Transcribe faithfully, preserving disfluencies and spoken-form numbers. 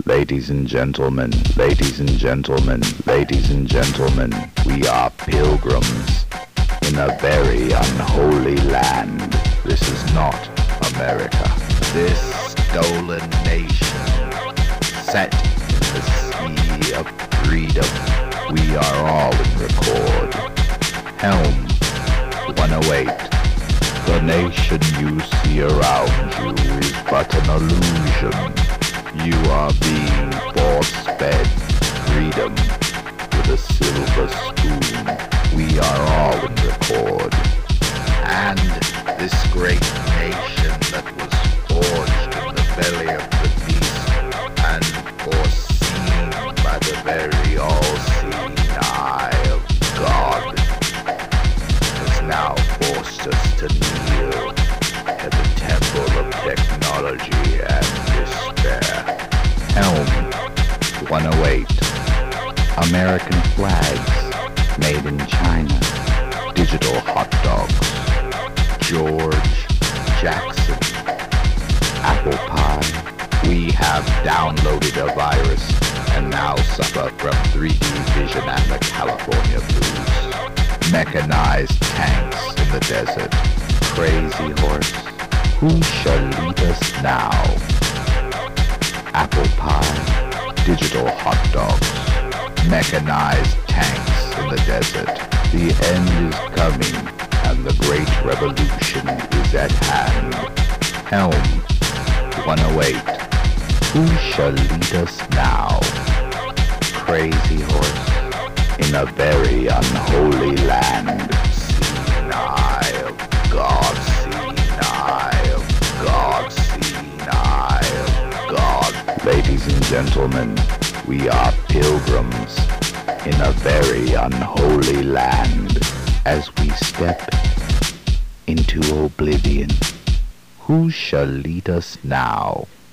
Ladies and gentlemen, ladies and gentlemen, ladies and gentlemen, we are pilgrims in a very unholy land. This is not America. This stolen nation, set in the sea of freedom, we are all in record. Helm one oh eight. The nation you see around you is but an illusion. You are being force-fed freedom with a silver spoon. We are all in record. And this great nation that was forged in the belly of the beast and foreseen by the very all-seeing eye of God has now forced us to kneel at the temple of technology and despair. Helm one oh eight. American flags made in China. Digital hot dogs. George Jackson. Apple pie. We have downloaded a virus and now suffer from three D vision and the California blues. Mechanized tanks in the desert. Crazy horse. Who shall lead us now? Apple pie, digital hot dogs, mechanized tanks in the desert. The end is coming, and the great revolution is at hand. Helm one oh eight. Who shall lead us now? Crazy horse, in a very unholy land. Seeing eye of God, seeing eye of God, seeing eye of God. Ladies and gentlemen, we are pilgrims in a very unholy land as we step into oblivion. Who shall lead us now?